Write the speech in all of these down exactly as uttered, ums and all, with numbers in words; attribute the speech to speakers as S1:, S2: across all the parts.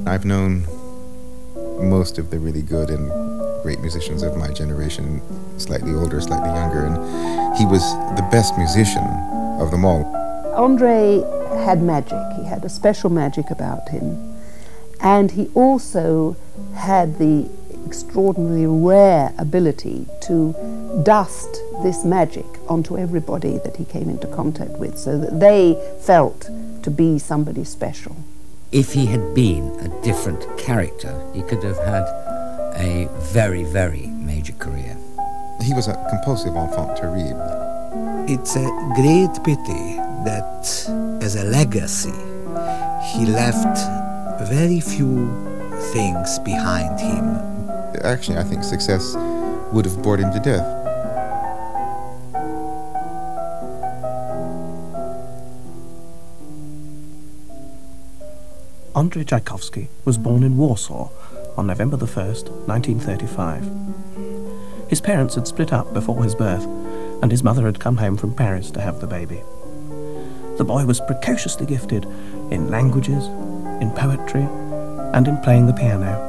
S1: I've known most of the really good and great musicians of my generation, slightly older, slightly younger, and he was the best musician of them all.
S2: Andre had magic. He had a special magic about him. And he also had the extraordinarily rare ability to dust this magic onto everybody that he came into contact with, so that they felt to be somebody special.
S3: If he had been a different character, he could have had a very, very major career.
S1: He was a compulsive enfant terrible.
S4: It's a great pity that, as a legacy, he left very few things behind him.
S1: Actually, I think success would have bored him to death.
S5: Andrei Tchaikovsky was born in Warsaw on November the first, nineteen thirty-five. His parents had split up before his birth, and his mother had come home from Paris to have the baby. The boy was precociously gifted in languages, in poetry, and in playing the piano.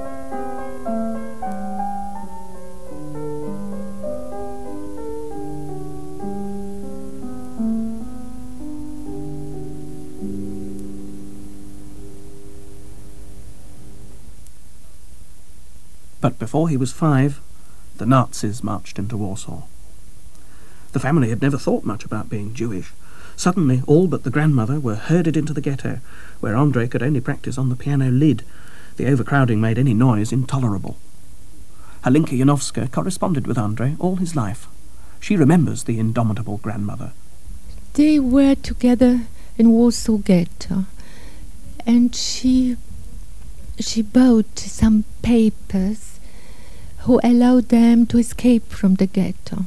S5: But before he was five, the Nazis marched into Warsaw. The family had never thought much about being Jewish. Suddenly, all but the grandmother were herded into the ghetto, where Andre could only practice on the piano lid. The overcrowding made any noise intolerable. Halinka Janowska corresponded with Andre all his life. She remembers the indomitable grandmother.
S6: They were together in Warsaw Ghetto, and she she bought some papers who allowed them to escape from the ghetto.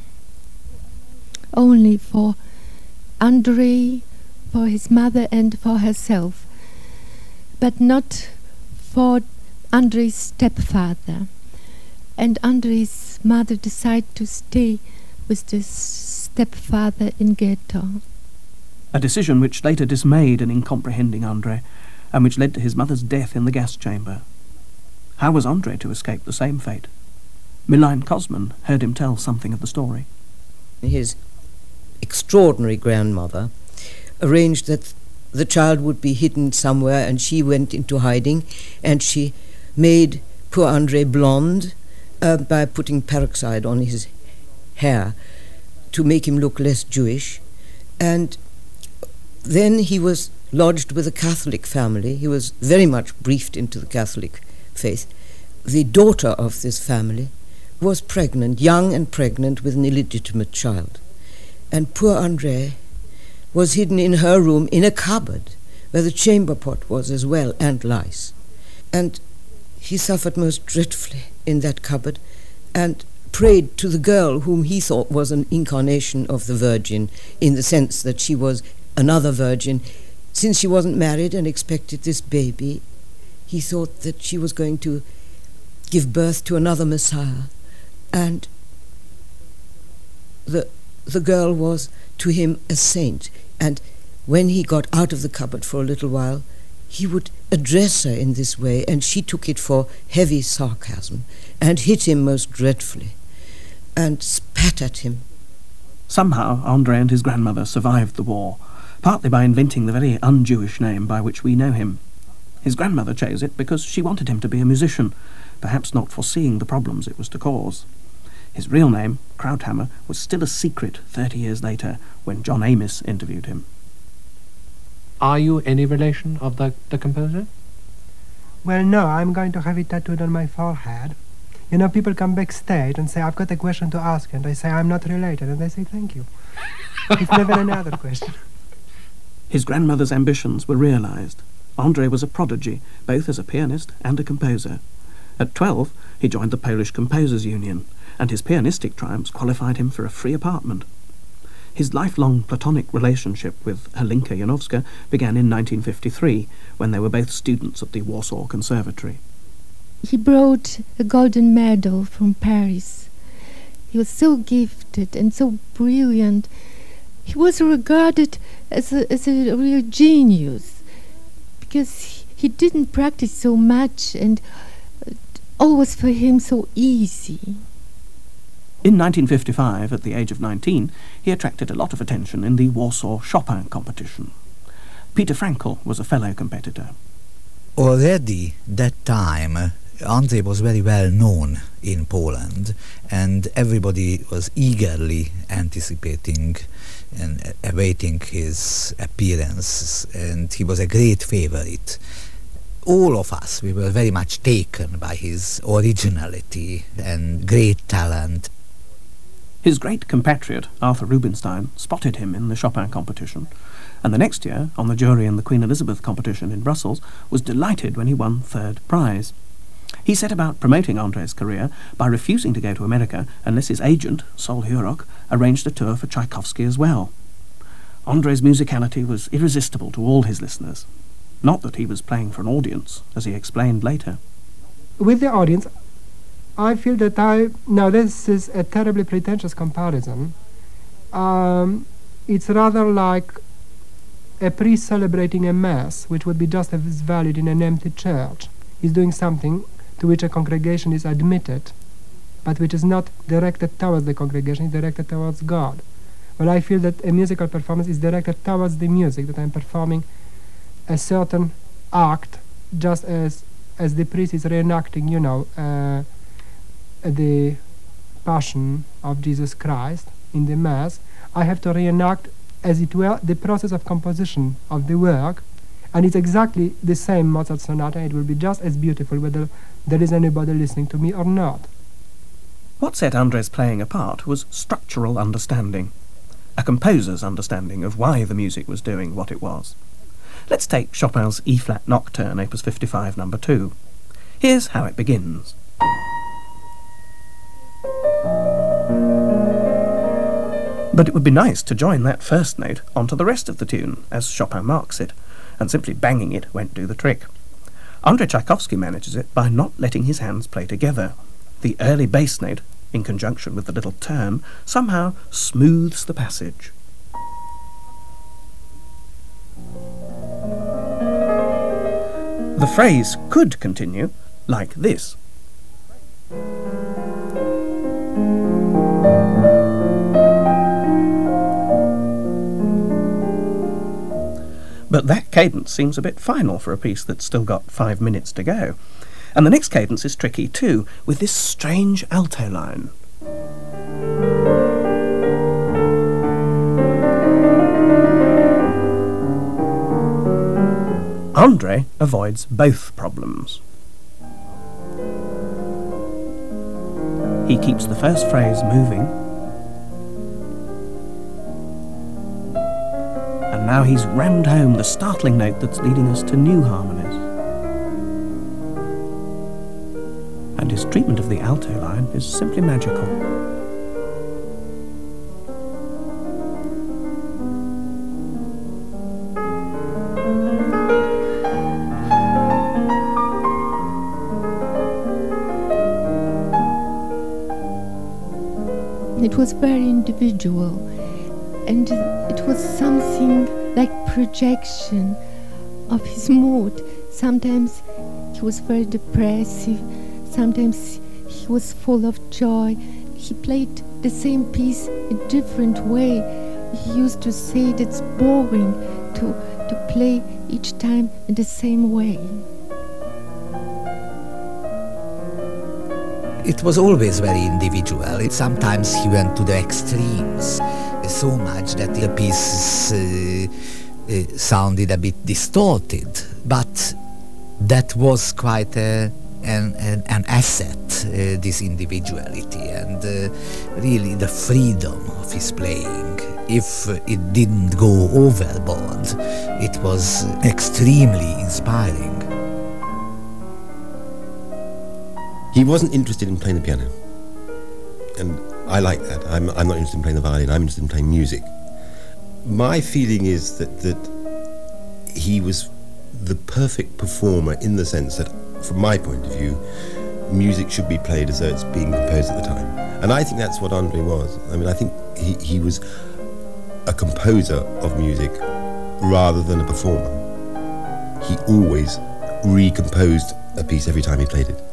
S6: Only for Andrei, for his mother and for herself, but not for Andrei's stepfather. And Andrei's mother decided to stay with this stepfather in ghetto.
S5: A decision which later dismayed an incomprehending Andre, and which led to his mother's death in the gas chamber. How was Andre to escape the same fate? Milan Kosman heard him tell something of the story.
S7: His extraordinary grandmother arranged that the child would be hidden somewhere, and she went into hiding, and she made poor Andre blonde uh, by putting peroxide on his hair to make him look less Jewish. And then he was lodged with a Catholic family. He was very much briefed into the Catholic faith. The daughter of this family was pregnant, young and pregnant, with an illegitimate child. And poor Andre was hidden in her room in a cupboard where the chamber pot was as well, and lice. And he suffered most dreadfully in that cupboard, and prayed to the girl whom he thought was an incarnation of the Virgin, in the sense that she was another virgin. Since she wasn't married and expected this baby, he thought that she was going to give birth to another Messiah. And the the girl was to him a saint. And when he got out of the cupboard for a little while, he would address her in this way, and she took it for heavy sarcasm and hit him most dreadfully and spat at him.
S5: Somehow Andre and his grandmother survived the war, partly by inventing the very un-Jewish name by which we know him. His grandmother chose it because she wanted him to be a musician, perhaps not foreseeing the problems it was to cause. His real name, Krauthammer, was still a secret thirty years later when John Amos interviewed him.
S8: Are you any relation of the, the composer?
S9: Well, no, I'm going to have it tattooed on my forehead. You know, people come backstage and say, I've got a question to ask, and I say, I'm not related, and they say, thank you. It's never another question.
S5: His grandmother's ambitions were realized. Andre was a prodigy, both as a pianist and a composer. At twelve, he joined the Polish Composers' Union, and his pianistic triumphs qualified him for a free apartment. His lifelong platonic relationship with Halinka Janowska began in nineteen fifty-three, when they were both students at the Warsaw Conservatory.
S6: He brought a golden medal from Paris. He was so gifted and so brilliant. He was regarded as a, as a real genius, because he, he didn't practice so much, and all was for him so easy.
S5: In nineteen fifty-five, at the age of nineteen, he attracted a lot of attention in the Warsaw Chopin competition. Peter Frankel was a fellow competitor.
S4: Already that time, Andrzej was very well known in Poland, and everybody was eagerly anticipating and awaiting his appearance, and he was a great favorite. All of us, we were very much taken by his originality and great talent.
S5: His great compatriot, Arthur Rubinstein, spotted him in the Chopin competition, and the next year, on the jury in the Queen Elizabeth competition in Brussels, was delighted when he won third prize. He set about promoting Andrzej's career by refusing to go to America unless his agent, Sol Hurok, arranged a tour for Tchaikovsky as well. Andrzej's musicality was irresistible to all his listeners. Not that he was playing for an audience, as he explained later.
S9: With the audience, I feel that I... Now, this is a terribly pretentious comparison. Um, it's rather like a priest celebrating a mass, which would be just as valid in an empty church. He's doing something to which a congregation is admitted, but which is not directed towards the congregation, it's directed towards God. Well, I feel that a musical performance is directed towards the music, that I'm performing a certain act, just as as the priest is reenacting, you know, uh, the Passion of Jesus Christ in the Mass. I have to reenact, as it were, the process of composition of the work, and it's exactly the same Mozart sonata. It will be just as beautiful whether there is anybody listening to me or not.
S5: What set Andrzej's playing apart was structural understanding, a composer's understanding of why the music was doing what it was. Let's take Chopin's E-flat Nocturne, opus fifty-five, number two. Here's how it begins. But it would be nice to join that first note onto the rest of the tune, as Chopin marks it, and simply banging it won't do the trick. Andrzej Tchaikovsky manages it by not letting his hands play together. The early bass note, in conjunction with the little turn, somehow smooths the passage. The phrase could continue like this. But that cadence seems a bit final for a piece that's still got five minutes to go. And the next cadence is tricky too, with this strange alto line. Andrzej avoids both problems. He keeps the first phrase moving, and now he's rammed home the startling note that's leading us to new harmonies. And his treatment of the alto line is simply magical.
S6: It was very individual, and it was something like projection of his mood. Sometimes he was very depressive, sometimes he was full of joy. He played the same piece a different way. He used to say that it's boring to, to play each time in the same way.
S4: It was always very individual. It, sometimes he went to the extremes, uh, so much that the piece uh, uh, sounded a bit distorted. But that was quite a, an, an, an asset, uh, this individuality, and uh, really the freedom of his playing. If uh, it didn't go overboard, it was extremely inspiring.
S10: He wasn't interested in playing the piano, and I like that. I'm, I'm not interested in playing the violin, I'm interested in playing music. My feeling is that, that he was the perfect performer in the sense that, from my point of view, music should be played as though it's being composed at the time. And I think that's what Andrzej was. I mean, I think he, he was a composer of music rather than a performer. He always recomposed a piece every time he played it.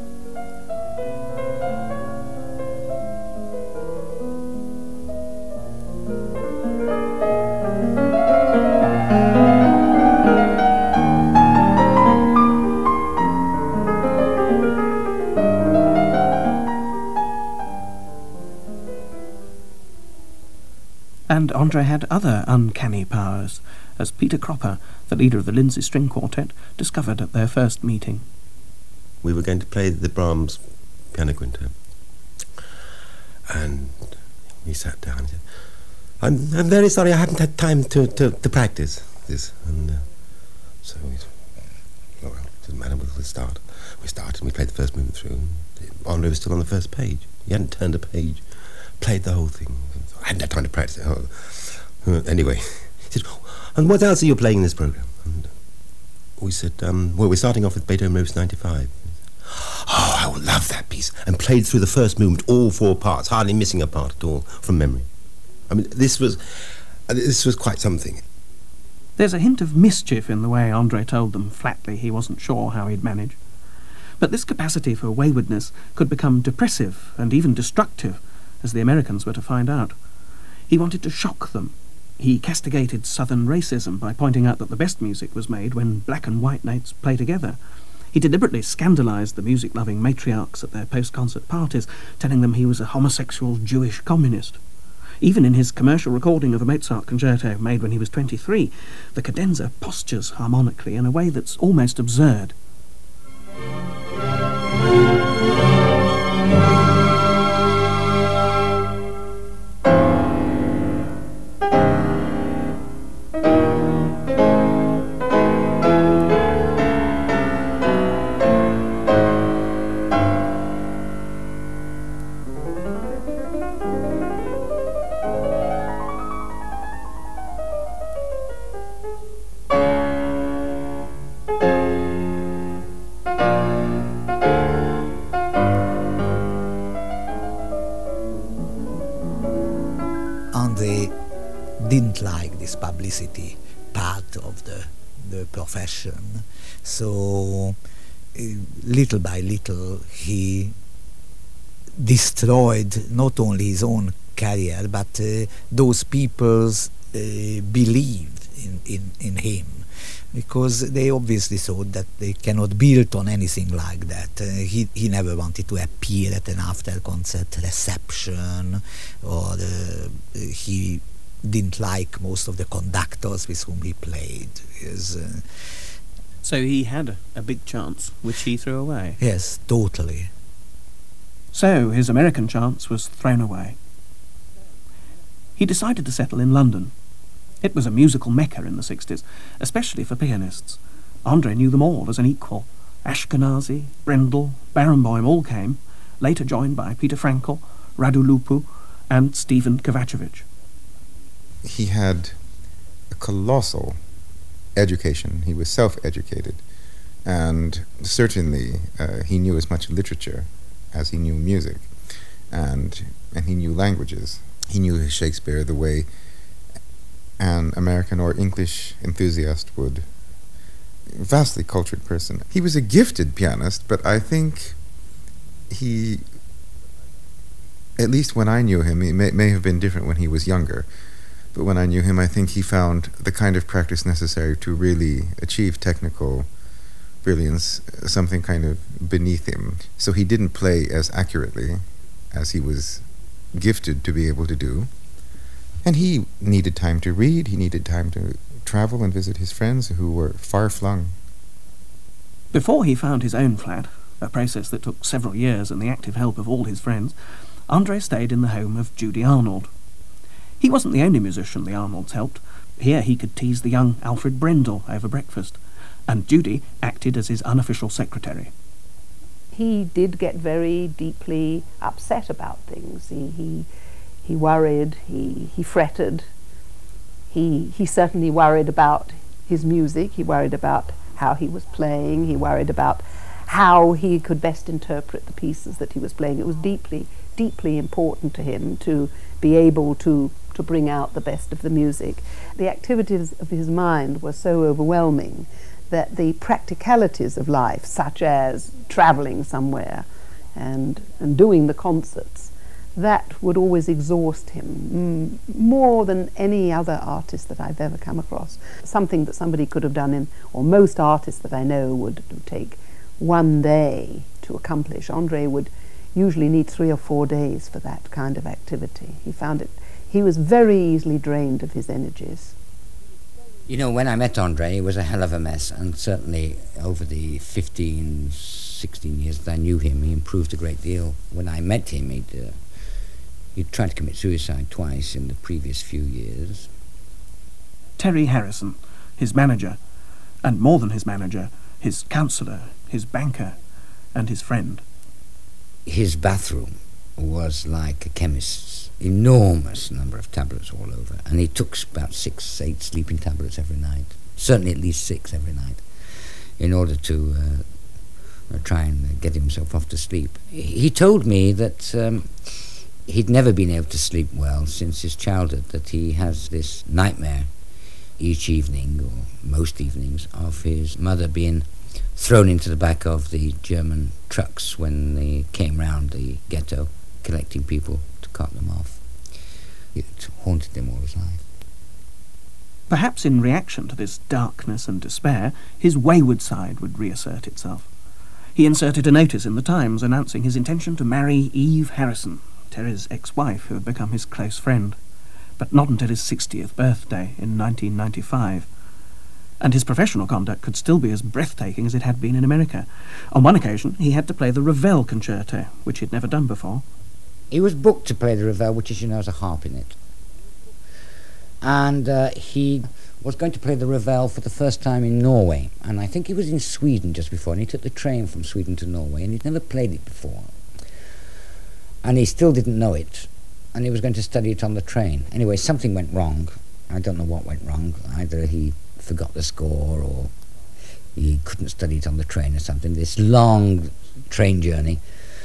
S5: And Andre had other uncanny powers, as Peter Cropper, the leader of the Lindsay String Quartet, discovered at their first meeting.
S10: We were going to play the Brahms Piano Quintet, and he sat down and said, I'm, I'm very sorry I haven't had time to, to, to practice this. And uh, so we oh, well, it doesn't matter, we'll, we'll start. We started and we played the first movement through, and Andre was still on the first page. He hadn't turned a page, played the whole thing. I hadn't had time to practice it. Oh. Anyway, he said, and what else are you playing in this program? And we said, um, well, we're starting off with Beethoven Opus ninety-five. Oh, I would love that piece. And played through the first movement, all four parts, hardly missing a part at all, from memory. I mean, this was, uh, this was quite something.
S5: There's a hint of mischief in the way Andre told them flatly he wasn't sure how he'd manage. But this capacity for waywardness could become depressive and even destructive, as the Americans were to find out. He wanted to shock them. He castigated Southern racism by pointing out that the best music was made when black and white notes play together. He deliberately scandalised the music-loving matriarchs at their post-concert parties, telling them he was a homosexual Jewish communist. Even in his commercial recording of a Mozart concerto made when he was twenty-three, the cadenza postures harmonically in a way that's almost absurd.
S4: Didn't like this publicity part of the, the profession, so uh, little by little he destroyed not only his own career, but uh, those people's uh, believed in, in, in him, because they obviously thought that they cannot build on anything like that. Uh, he, he never wanted to appear at an after-concert reception, or uh, he didn't like most of the conductors with whom he played. His, uh,
S5: so he had a, a big chance, which he threw away?
S4: Yes, totally.
S5: So his American chance was thrown away. He decided to settle in London. It was a musical mecca in the sixties, especially for pianists. Andre knew them all as an equal. Ashkenazy, Brendel, Barenboim all came, later joined by Peter Frankel, Radu Lupu and Stephen Kovacevic.
S1: He had a colossal education. He was self-educated, and certainly uh, he knew as much literature as he knew music, and and he knew languages. He knew Shakespeare the way an American or English enthusiast would. Vastly cultured person. He was a gifted pianist, but I think he, at least when I knew him, it may, may have been different when he was younger, but when I knew him, I think he found the kind of practice necessary to really achieve technical brilliance, something kind of beneath him. So he didn't play as accurately as he was gifted to be able to do. And he needed time to read, he needed time to travel and visit his friends who were far-flung.
S5: Before he found his own flat, a process that took several years and the active help of all his friends, Andre stayed in the home of Judy Arnold. He wasn't the only musician the Arnolds helped. Here he could tease the young Alfred Brendel over breakfast, and Judy acted as his unofficial secretary.
S2: He did get very deeply upset about things. He he, he worried, he, he fretted. He, he certainly worried about his music, he worried about how he was playing, he worried about how he could best interpret the pieces that he was playing. It was deeply, deeply important to him to be able to, to bring out the best of the music. The activities of his mind were so overwhelming that the practicalities of life, such as travelling somewhere and, and doing the concerts, that would always exhaust him mm, more than any other artist that I've ever come across. Something that somebody could have done in, or most artists that I know would take one day to accomplish. Andre would usually need three or four days for that kind of activity. He found it, he was very easily drained of his energies.
S3: You know, when I met Andre, it was a hell of a mess, and certainly over the fifteen, sixteen years that I knew him, he improved a great deal. When I met him, he'd, uh, he'd tried to commit suicide twice in the previous few years.
S5: Terry Harrison, his manager, and more than his manager, his counsellor, his banker, and his friend.
S3: His bathroom was like a chemist's. Enormous number of tablets all over, and he took about six, eight sleeping tablets every night, certainly at least six every night, in order to uh, try and get himself off to sleep. He told me that um, he'd never been able to sleep well since his childhood, that he has this nightmare each evening, or most evenings, of his mother being thrown into the back of the German trucks when they came round the ghetto, collecting people to cut them off. It haunted him all his life.
S5: Perhaps in reaction to this darkness and despair, his wayward side would reassert itself. He inserted a notice in the Times announcing his intention to marry Eve Harrison, Terry's ex-wife who had become his close friend, but not until his sixtieth birthday in nineteen ninety-five. And his professional conduct could still be as breathtaking as it had been in America. On one occasion, he had to play the Ravel Concerto, which he'd never done before.
S3: He was booked to play the Ravel, which, as you know, has a harp in it. And uh, he was going to play the Ravel for the first time in Norway. And I think he was in Sweden just before, and he took the train from Sweden to Norway, and he'd never played it before. And he still didn't know it, and he was going to study it on the train. Anyway, something went wrong. I don't know what went wrong. Either he forgot the score, or he couldn't study it on the train or something. This long train journey.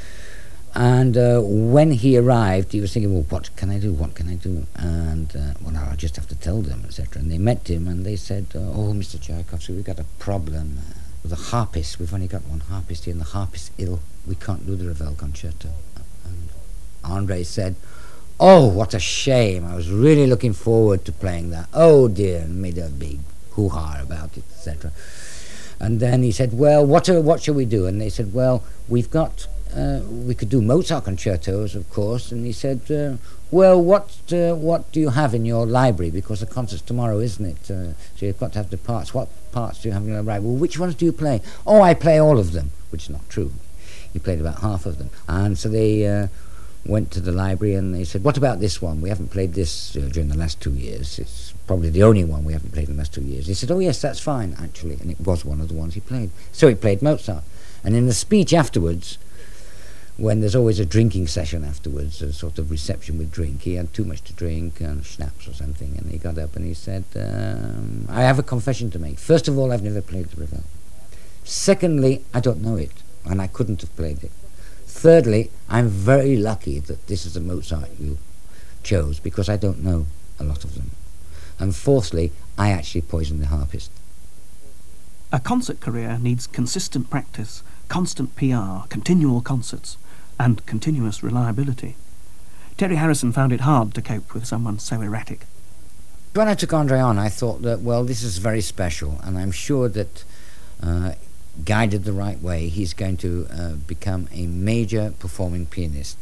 S3: And uh, when he arrived, he was thinking, well, what can I do, what can I do? And, uh, well, no, I'll just have to tell them, et cetera. And they met him, and they said, uh, oh, Mister Tchaikovsky, we've got a problem uh, with a harpist. We've only got one harpist here, and the harpist's ill. We can't do the Ravel Concerto. And Andre said, oh, what a shame. I was really looking forward to playing that. Oh, dear, and made a big hoo-ha about it, et cetera. And then he said, well, what, are, what shall we do? And they said, well, we've got... Uh, we could do Mozart concertos, of course. And he said, uh, well, what uh, what do you have in your library? Because the concert's tomorrow, isn't it? Uh, so you've got to have the parts. What parts do you have in your library? Well, which ones do you play? Oh, I play all of them, which is not true. He played about half of them. And so they uh, went to the library and they said, what about this one? We haven't played this uh, during the last two years. It's probably the only one we haven't played in the last two years. He said, oh, yes, that's fine, actually. And it was one of the ones he played. So he played Mozart. And in the speech afterwards, when there's always a drinking session afterwards, a sort of reception with drink, he had too much to drink, and schnapps or something, and he got up and he said, um, I have a confession to make. First of all, I've never played the Ravel. Secondly, I don't know it, and I couldn't have played it. Thirdly, I'm very lucky that this is the Mozart you chose, because I don't know a lot of them. And fourthly, I actually poisoned the harpist.
S5: A concert career needs consistent practice, constant P R, continual concerts, and continuous reliability. Terry Harrison found it hard to cope with someone so erratic.
S3: When I took Andre on, I thought that, well, this is very special, and I'm sure that, uh, guided the right way, he's going to uh, become a major performing pianist.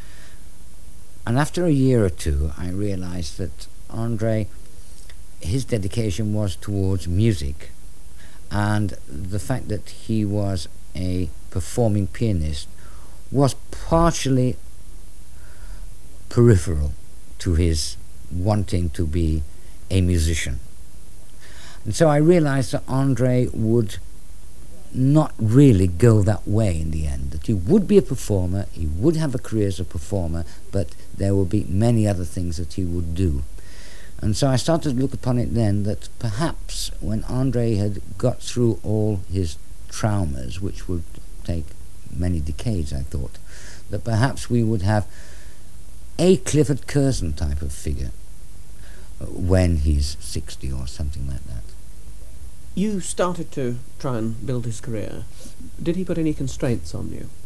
S3: And after a year or two, I realized that Andre, his dedication was towards music, and the fact that he was a performing pianist was partially peripheral to his wanting to be a musician. And so I realized that Andre would not really go that way in the end, that he would be a performer, he would have a career as a performer, but there would be many other things that he would do. And so I started to look upon it then that perhaps when Andre had got through all his traumas, which would take many decades, I thought, that perhaps we would have a Clifford Curzon type of figure when he's sixty or something like that.
S5: You started to try and build his career. Did he put any constraints on you?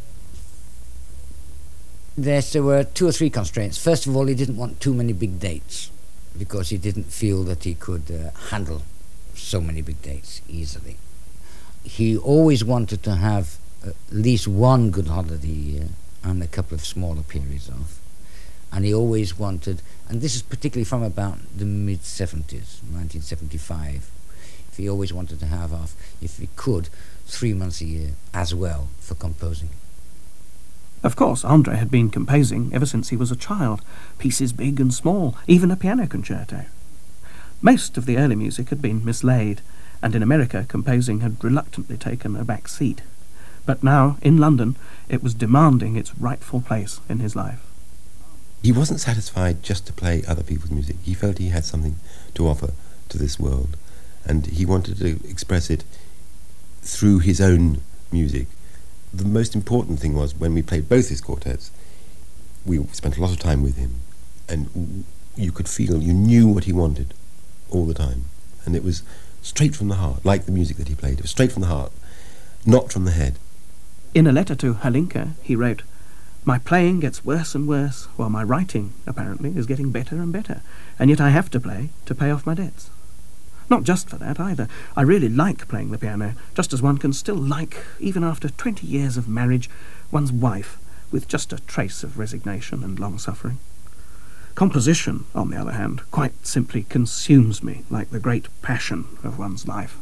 S3: Yes, there were two or three constraints. First of all, he didn't want too many big dates because he didn't feel that he could uh, handle so many big dates easily. He always wanted to have at least one good holiday a year and a couple of smaller periods off. And he always wanted, and this is particularly from about the mid-seventies, nineteen seventy-five, he always wanted to have off, if he could, three months a year as well for composing.
S5: Of course, André had been composing ever since he was a child, pieces big and small, even a piano concerto. Most of the early music had been mislaid, and in America composing had reluctantly taken a back seat. But now, in London, it was demanding its rightful place in his life.
S10: He wasn't satisfied just to play other people's music. He felt he had something to offer to this world, and he wanted to express it through his own music. The most important thing was, when we played both his quartets, we spent a lot of time with him, and you could feel, you knew what he wanted all the time, and it was straight from the heart, like the music that he played. It was straight from the heart, not from the head.
S5: In a letter to Halinka, he wrote, "My playing gets worse and worse, while my writing, apparently, is getting better and better, and yet I have to play to pay off my debts. Not just for that, either. I really like playing the piano, just as one can still like, even after twenty years of marriage, one's wife, with just a trace of resignation and long-suffering. Composition, on the other hand, quite simply consumes me like the great passion of one's life."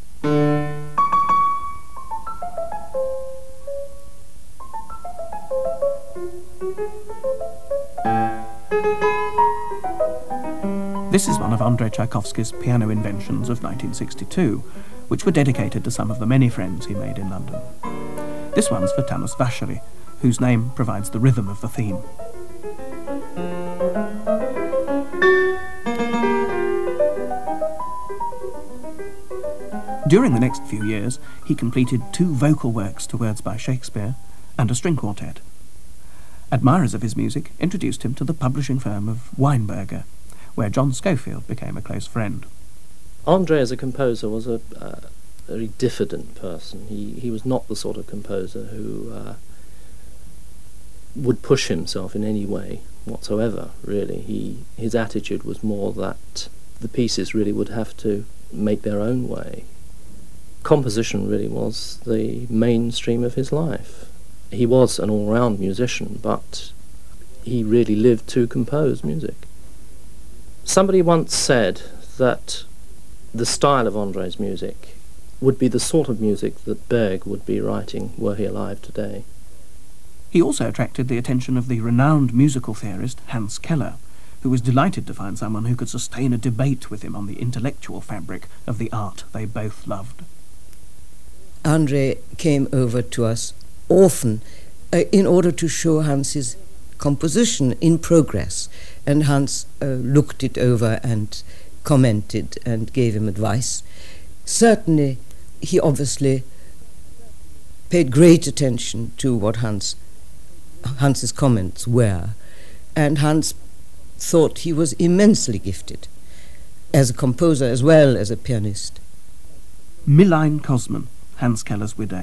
S5: This is one of Andrei Tchaikovsky's piano inventions of nineteen sixty-two, which were dedicated to some of the many friends he made in London. This one's for Tamas Vacheri, whose name provides the rhythm of the theme. During the next few years, he completed two vocal works to words by Shakespeare and a string quartet. Admirers of his music introduced him to the publishing firm of Weinberger, where John Schofield became a close friend.
S11: André as a composer was a uh, very diffident person. He, he was not the sort of composer who uh, would push himself in any way whatsoever, really. He, his attitude was more that the pieces really would have to make their own way. Composition really was the mainstream of his life. He was an all-round musician, but he really lived to compose music. Somebody once said that the style of André's music would be the sort of music that Berg would be writing were he alive today.
S5: He also attracted the attention of the renowned musical theorist Hans Keller, who was delighted to find someone who could sustain a debate with him on the intellectual fabric of the art they both loved.
S7: André came over to us often uh, in order to show Hans's composition in progress, and Hans uh, looked it over and commented and gave him advice. Certainly, he obviously paid great attention to what Hans Hans's comments were, and Hans thought he was immensely gifted as a composer as well as a pianist.
S5: Miline Kosman, Hans Keller's widow.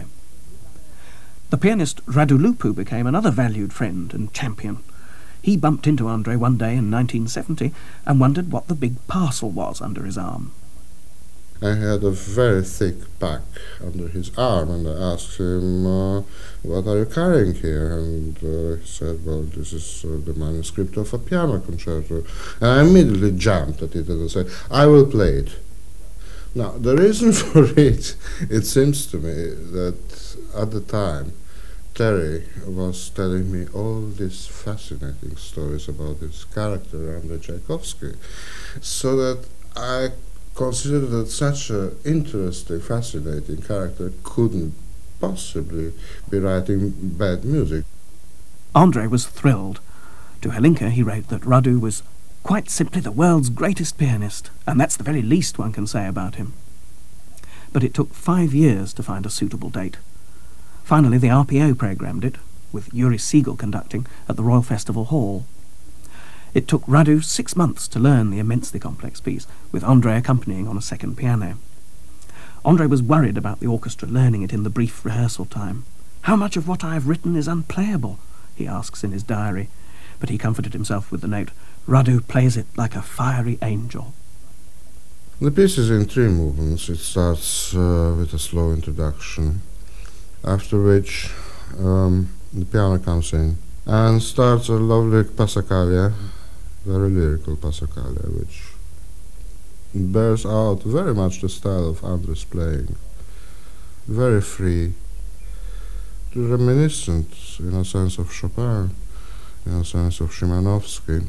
S5: The pianist Radu Lupu became another valued friend and champion. He bumped into André one day in nineteen seventy and wondered what the big parcel was under his arm.
S12: I had a very thick pack under his arm, and I asked him, uh, what are you carrying here? And uh, he said, well, this is uh, the manuscript of a piano concerto. And I immediately jumped at it and I said, I will play it. Now, the reason for it, it seems to me that at the time, Terry was telling me all these fascinating stories about this character, Andrei Tchaikovsky, so that I considered that such an interesting, fascinating character couldn't possibly be writing bad music.
S5: André was thrilled. To Halinka he wrote that Radu was quite simply the world's greatest pianist, and that's the very least one can say about him. But it took five years to find a suitable date. Finally, the R P O programmed it, with Yuri Siegel conducting, at the Royal Festival Hall. It took Radu six months to learn the immensely complex piece, with André accompanying on a second piano. André was worried about the orchestra learning it in the brief rehearsal time. "How much of what I have written is unplayable?" he asks in his diary, but he comforted himself with the note, "Radu plays it like a fiery angel."
S12: The piece is in three movements. It starts uh, with a slow introduction, after which um, the piano comes in and starts a lovely passacaglia, very lyrical passacaglia, which bears out very much the style of André's playing. Very free, reminiscent in a sense of Chopin, in a sense of Szymanowski.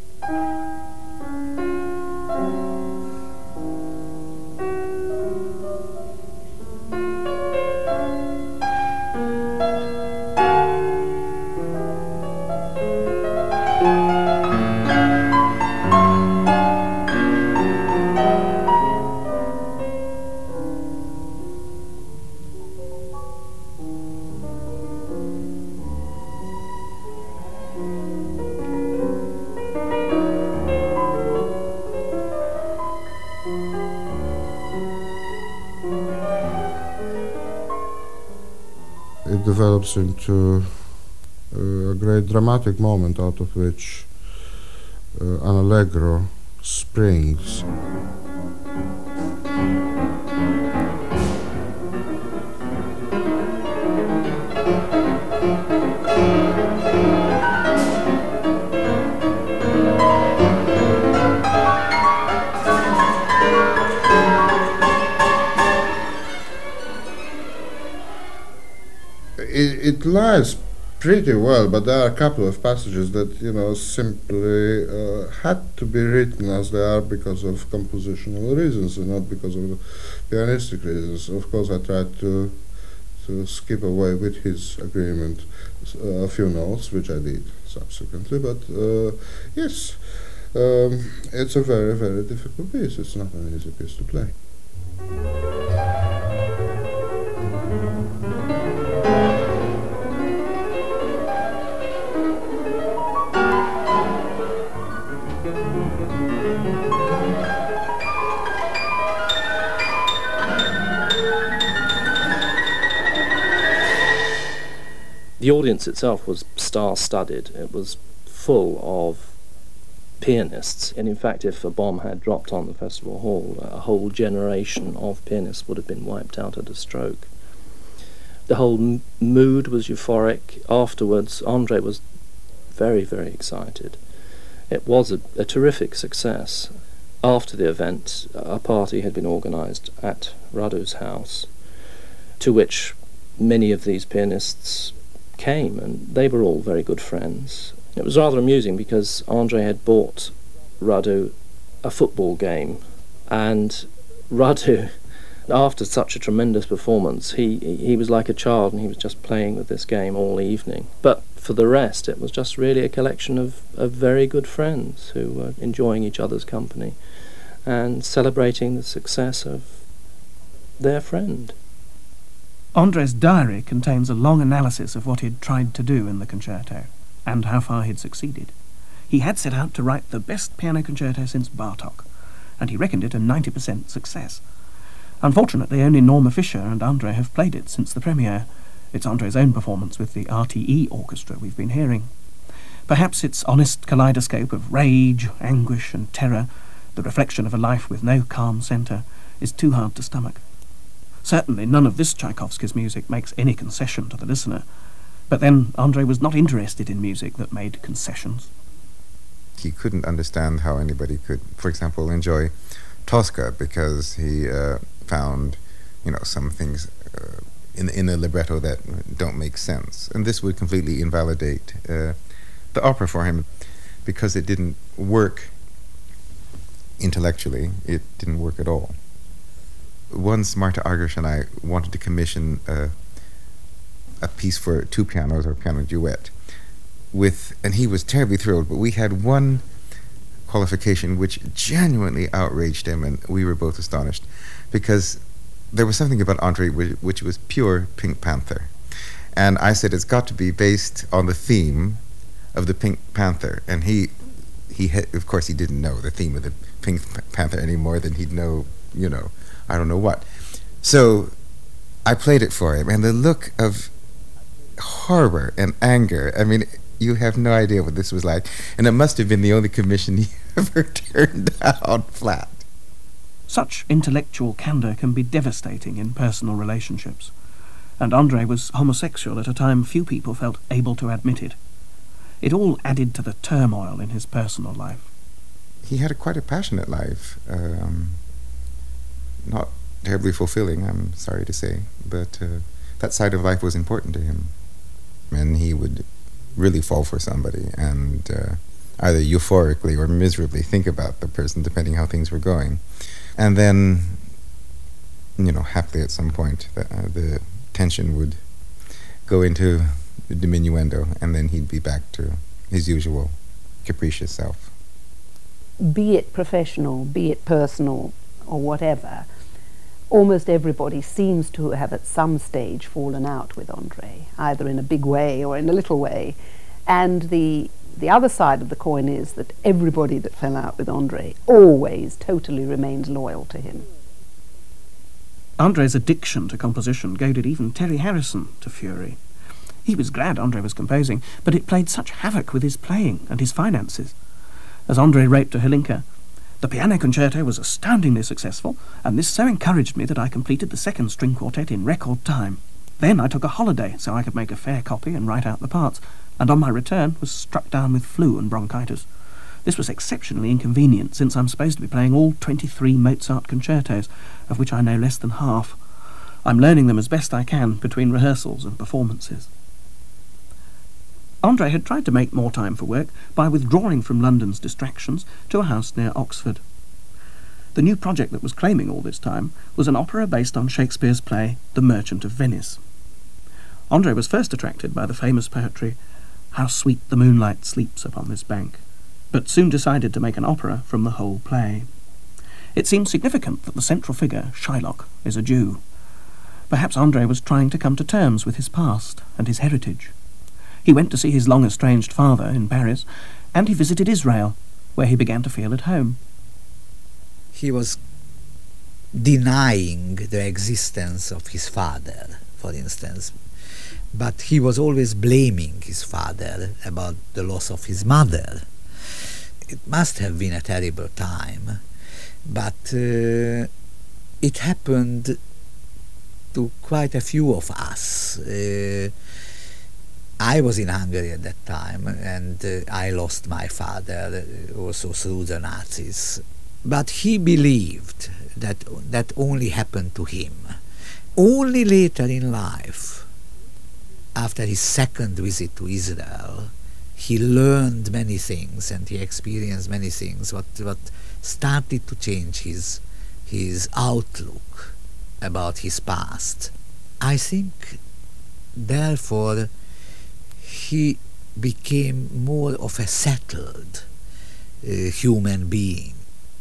S12: It develops into uh, a great dramatic moment out of which uh, an allegro springs. It, it lies pretty well, but there are a couple of passages that, you know, simply uh, had to be written as they are because of compositional reasons and not because of pianistic reasons. Of course, I tried to to skip away with his agreement uh, a few notes, which I did subsequently, but uh, yes, um, it's a very, very difficult piece. It's not an easy piece to play.
S11: The audience itself was star-studded. It was full of pianists, and in fact, if a bomb had dropped on the festival hall, a whole generation of pianists would have been wiped out at a stroke. The whole m mood was euphoric. Afterwards, André was very, very excited. It was a, a terrific success. After the event, a party had been organised at Radu's house, to which many of these pianists came, and they were all very good friends. It was rather amusing because André had bought Radu a football game, and Radu, after such a tremendous performance, he, he was like a child and he was just playing with this game all evening. But for the rest, it was just really a collection of, of very good friends who were enjoying each other's company and celebrating the success of their friend.
S5: André's diary contains a long analysis of what he'd tried to do in the concerto, and how far he'd succeeded. He had set out to write the best piano concerto since Bartók, and he reckoned it a ninety percent success. Unfortunately, only Norma Fischer and André have played it since the premiere. It's André's own performance with the R T E orchestra we've been hearing. Perhaps its honest kaleidoscope of rage, anguish and terror, the reflection of a life with no calm centre, is too hard to stomach. Certainly none of this Tchaikovsky's music makes any concession to the listener, but then André was not interested in music that made concessions.
S1: He couldn't understand how anybody could, for example, enjoy Tosca, because he uh, found, you know, some things uh, in, in the libretto that don't make sense. And this would completely invalidate uh, the opera for him, because it didn't work intellectually. It didn't work at all. Once Marta Argerich and I wanted to commission uh, a piece for two pianos, or a piano duet, with, and he was terribly thrilled, but we had one qualification which genuinely outraged him, and we were both astonished, because there was something about André which, which was pure Pink Panther. And I said it's got to be based on the theme of the Pink Panther, and he, he had, of course he didn't know the theme of the Pink Panther any more than he'd know, you know, I don't know what. So I played it for him, and the look of horror and anger, I mean, you have no idea what this was like. And it must have been the only commission he ever turned out flat.
S5: Such intellectual candour can be devastating in personal relationships, and André was homosexual at a time few people felt able to admit it. It all added to the turmoil in his personal life.
S1: He had a quite a passionate life, um, not terribly fulfilling, I'm sorry to say, but uh, that side of life was important to him. And he would really fall for somebody and uh, either euphorically or miserably think about the person, depending how things were going. And then, you know, happily at some point, the, uh, the tension would go into diminuendo, and then he'd be back to his usual capricious self.
S2: Be it professional, be it personal, or whatever, almost everybody seems to have at some stage fallen out with André, either in a big way or in a little way. And the the other side of the coin is that everybody that fell out with André always totally remains loyal to him.
S5: André's addiction to composition goaded even Terry Harrison to fury. He was glad André was composing, but it played such havoc with his playing and his finances. As André wrote to Hlinka, "The piano concerto was astoundingly successful, and this so encouraged me that I completed the second string quartet in record time. Then I took a holiday so I could make a fair copy and write out the parts, and on my return was struck down with flu and bronchitis. This was exceptionally inconvenient, since I'm supposed to be playing all twenty-three Mozart concertos, of which I know less than half. I'm learning them as best I can between rehearsals and performances." André had tried to make more time for work by withdrawing from London's distractions to a house near Oxford. The new project that was claiming all this time was an opera based on Shakespeare's play The Merchant of Venice. André was first attracted by the famous poetry, "How sweet the moonlight sleeps upon this bank," but soon decided to make an opera from the whole play. It seems significant that the central figure, Shylock, is a Jew. Perhaps André was trying to come to terms with his past and his heritage. He went to see his long-estranged father in Paris, and he visited Israel, where he began to feel at home.
S4: He was denying the existence of his father, for instance, but he was always blaming his father about the loss of his mother. It must have been a terrible time, but uh, it happened to quite a few of us. Uh, I was in Hungary at that time, and uh, I lost my father uh, also through the Nazis. But he believed that that only happened to him. Only later in life, after his second visit to Israel, he learned many things and he experienced many things what, what started to change his, his outlook about his past. I think, therefore, he became more of a settled uh, human being.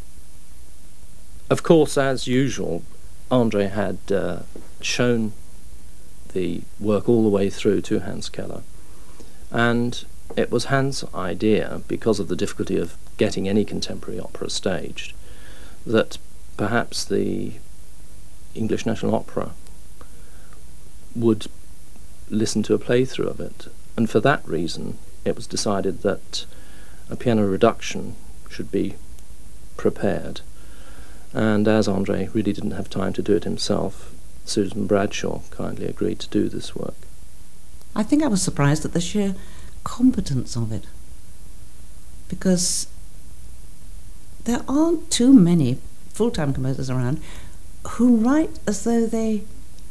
S11: Of course, as usual, André had uh, shown the work all the way through to Hans Keller, and it was Hans' idea, because of the difficulty of getting any contemporary opera staged, that perhaps the English National Opera would listen to a playthrough of it. And for that reason, it was decided that a piano reduction should be prepared. And as André really didn't have time to do it himself, Susan Bradshaw kindly agreed to do this work.
S13: I think I was surprised at the sheer competence of it, because there aren't too many full-time composers around who write as though they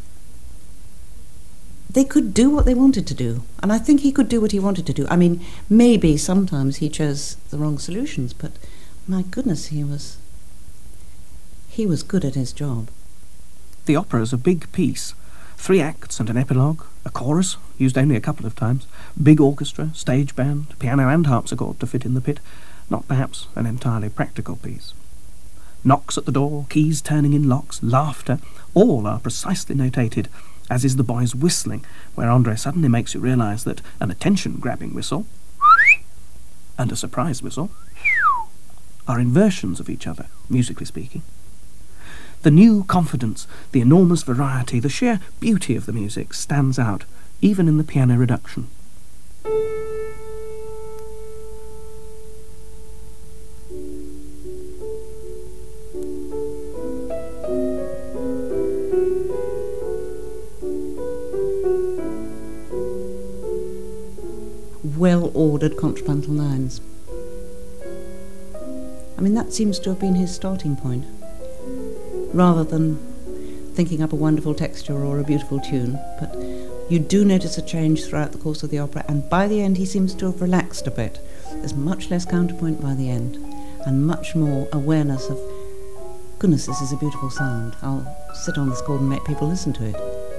S13: they could do what they wanted to do. And I think he could do what he wanted to do. I mean, maybe sometimes he chose the wrong solutions, but my goodness, he was he was good at his job.
S5: The opera is a big piece. Three acts and an epilogue, a chorus, used only a couple of times, big orchestra, stage band, piano and harpsichord to fit in the pit, not perhaps an entirely practical piece. Knocks at the door, keys turning in locks, laughter, all are precisely notated, as is the boy's whistling, where André suddenly makes you realise that an attention-grabbing whistle and a surprise whistle are inversions of each other, musically speaking. The new confidence, the enormous variety, the sheer beauty of the music stands out, even in the piano reduction.
S13: Well-ordered contrapuntal lines. I mean, that seems to have been his starting point, rather than thinking up a wonderful texture or a beautiful tune. But you do notice a change throughout the course of the opera, and by the end he seems to have relaxed a bit. There's much less counterpoint by the end, and much more awareness of, goodness, this is a beautiful sound. I'll sit on this chord and make people listen to it.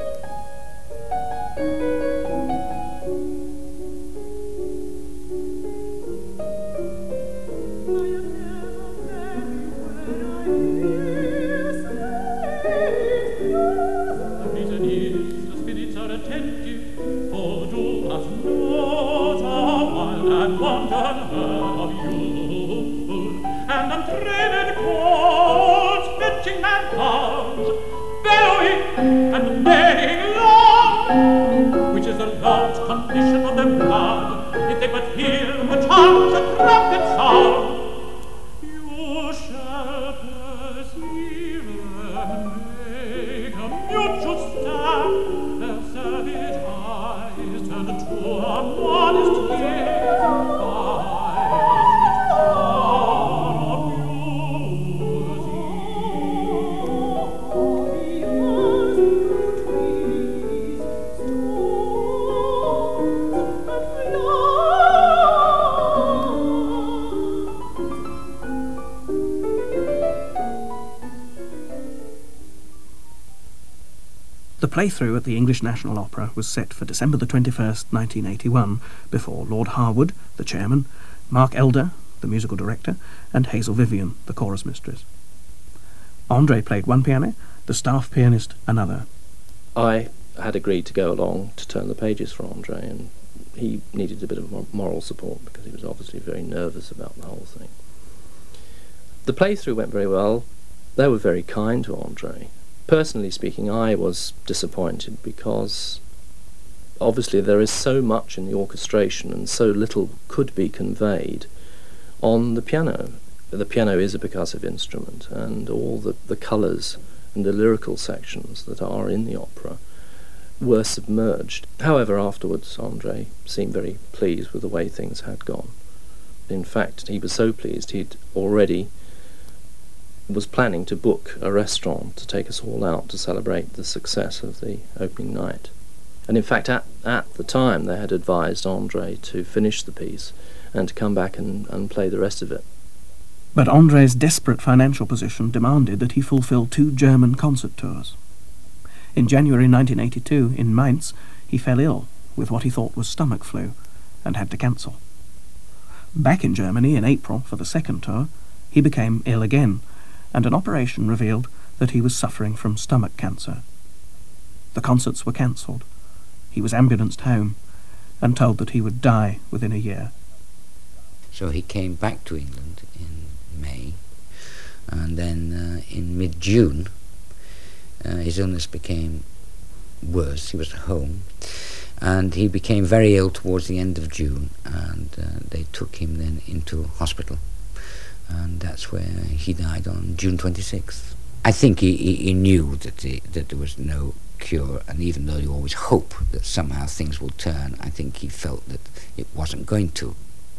S5: The playthrough at the English National Opera was set for December the twenty-first, nineteen eighty-one, before Lord Harwood, the chairman, Mark Elder, the musical director, and Hazel Vivian, the chorus mistress. Andre played one piano, the staff pianist another.
S11: I had agreed to go along to turn the pages for Andre, and he needed a bit of moral support because he was obviously very nervous about the whole thing. The playthrough went very well. They were very kind to Andre. Personally speaking, I was disappointed because obviously there is so much in the orchestration and so little could be conveyed on the piano. The piano is a percussive instrument, and all the, the colours and the lyrical sections that are in the opera were submerged. However, afterwards Andre seemed very pleased with the way things had gone. In fact, he was so pleased he'd already was planning to book a restaurant to take us all out to celebrate the success of the opening night. And in fact, at, at the time, they had advised Andre to finish the piece and to come back and, and play the rest of it.
S5: But Andre's desperate financial position demanded that he fulfill two German concert tours. In January nineteen eighty-two, in Mainz, he fell ill with what he thought was stomach flu and had to cancel. Back in Germany in April for the second tour, he became ill again, and an operation revealed that he was suffering from stomach cancer. The concerts were cancelled. He was ambulanced home and told that he would die within a year.
S3: So he came back to England in May, and then uh, in mid-June uh, his illness became worse. He was at home, and he became very ill towards the end of June, and uh, they took him then into hospital. And that's where he died on June twenty-sixth. I think he, he, he knew that, the, that there was no cure, and even though you always hope that somehow things will turn, I think he felt that it wasn't going to.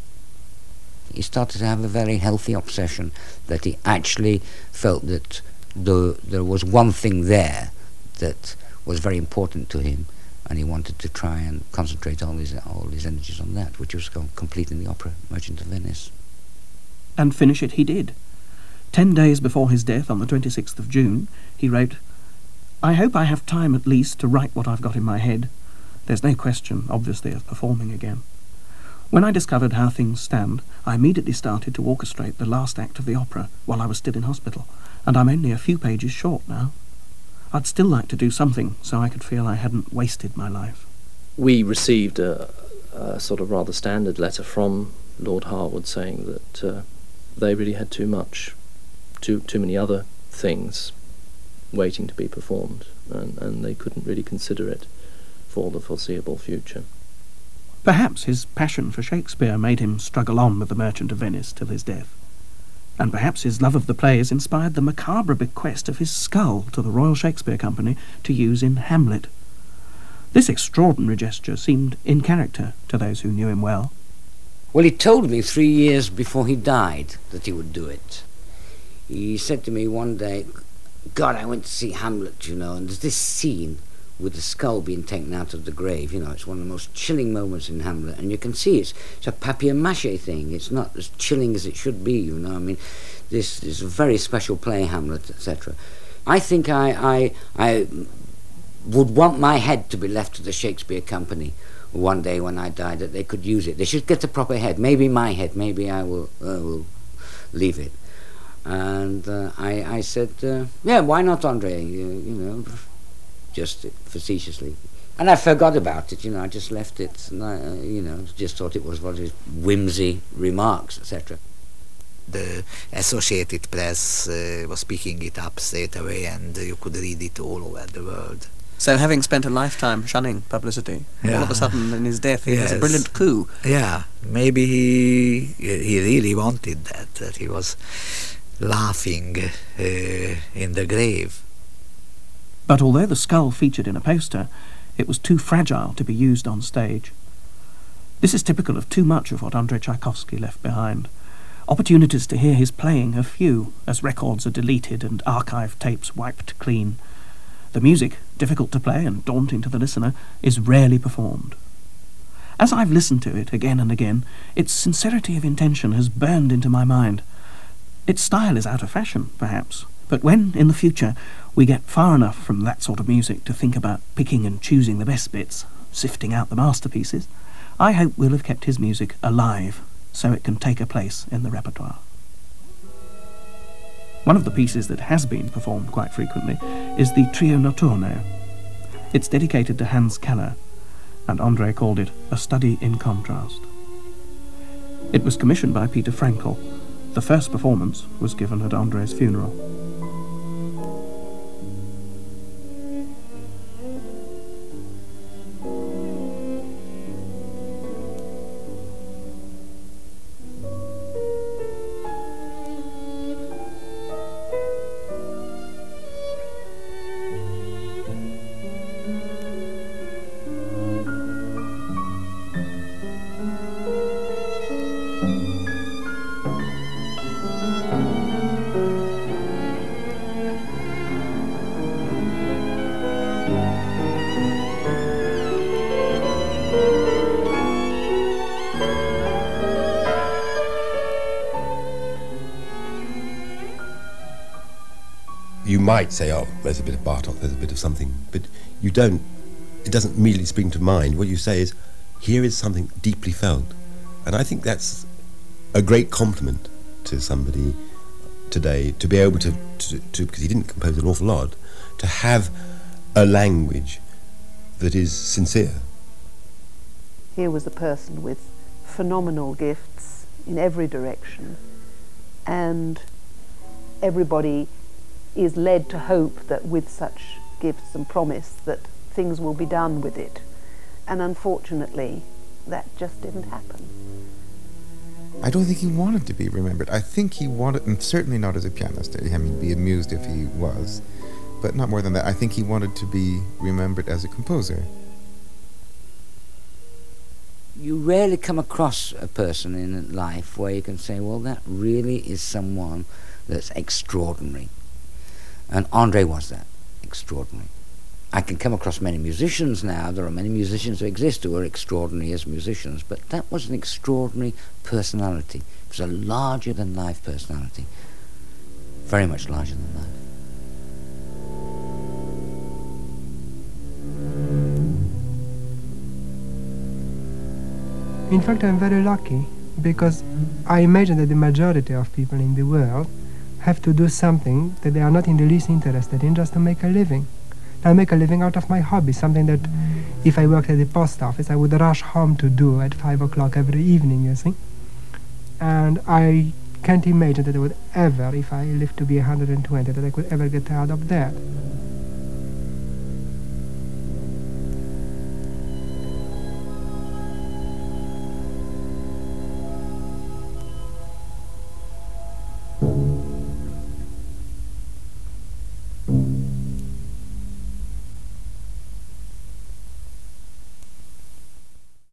S3: He started to have a very healthy obsession, that he actually felt that the, there was one thing there that was very important to him, and he wanted to try and concentrate all his, all his energies on that, which was completing the opera, Merchant of Venice.
S5: And finish it he did. Ten days before his death, on the twenty-sixth of June, he wrote, "I hope I have time at least to write what I've got in my head. There's no question, obviously, of performing again. When I discovered how things stand, I immediately started to orchestrate the last act of the opera while I was still in hospital, and I'm only a few pages short now. I'd still like to do something so I could feel I hadn't wasted my life."
S11: We received a, a sort of rather standard letter from Lord Harwood saying that uh, they really had too much, too too many other things waiting to be performed, and, and they couldn't really consider it for the foreseeable future.
S5: Perhaps his passion for Shakespeare made him struggle on with The Merchant of Venice till his death. And perhaps his love of the plays inspired the macabre bequest of his skull to the Royal Shakespeare Company to use in Hamlet. This extraordinary gesture seemed in character to those who knew him well.
S3: Well, he told me three years before he died that he would do it. He said to me one day, God, I went to see Hamlet, you know, and there's this scene with the skull being taken out of the grave. You know, it's one of the most chilling moments in Hamlet, and you can see it's, it's a papier-mâché thing. It's not as chilling as it should be, you know. I mean, this is a very special play, Hamlet, et cetera. I think I, I, I would want my head to be left to the Shakespeare Company one day when I die, that they could use it. They should get a proper head. Maybe my head. Maybe I will, uh, will leave it. And uh, I, I said, uh, yeah, why not, Andre? You, you know, just facetiously. And I forgot about it, you know, I just left it, and I, uh, you know, just thought it was one of his whimsy remarks, et cetera.
S4: The Associated Press uh, was picking it up straight away, and uh, you could read it all over the world.
S14: So having spent a lifetime shunning publicity,
S4: yeah.
S14: all of a sudden in his death he
S4: yes.
S14: has a brilliant coup.
S4: Yeah, maybe he, he really wanted that, that he was laughing uh, in the grave.
S5: But although the skull featured in a poster, it was too fragile to be used on stage. This is typical of too much of what Andrei Tchaikovsky left behind. Opportunities to hear his playing are few, as records are deleted and archive tapes wiped clean. The music, difficult to play and daunting to the listener, is rarely performed. As I've listened to it again and again, its sincerity of intention has burned into my mind. Its style is out of fashion, perhaps, but when, in the future, we get far enough from that sort of music to think about picking and choosing the best bits, sifting out the masterpieces, I hope we'll have kept his music alive so it can take a place in the repertoire. One of the pieces that has been performed quite frequently is the Trio Notturno. It's dedicated to Hans Keller, and Andrei called it a study in contrast. It was commissioned by Peter Frankl. The first performance was given at Andrei's funeral.
S10: You might say, oh, there's a bit of Bartok, there's a bit of something, but you don't, it doesn't immediately spring to mind. What you say is, here is something deeply felt. And I think that's a great compliment to somebody today, to be able to, to, to, because he didn't compose an awful lot, to have a language that is sincere.
S2: Here was a person with phenomenal gifts in every direction, and everybody is led to hope that with such gifts and promise that things will be done with it. And unfortunately, that just didn't happen.
S1: I don't think he wanted to be remembered. I think he wanted, and certainly not as a pianist. I mean, be amused if he was, but not more than that. I think he wanted to be remembered as a composer.
S3: You rarely come across a person in life where you can say, well, that really is someone that's extraordinary. And Andrei was that, extraordinary. I can come across many musicians now. There are many musicians who exist who are extraordinary as musicians, but that was an extraordinary personality. It was a larger-than-life personality, very much larger than life.
S9: In fact, I'm very lucky, because I imagine that the majority of people in the world have to do something that they are not in the least interested in, just to make a living. I make a living out of my hobby, something that if I worked at the post office I would rush home to do at five o'clock every evening, you see. And I can't imagine that I would ever, if I live to be one hundred twenty, that I could ever get tired of that.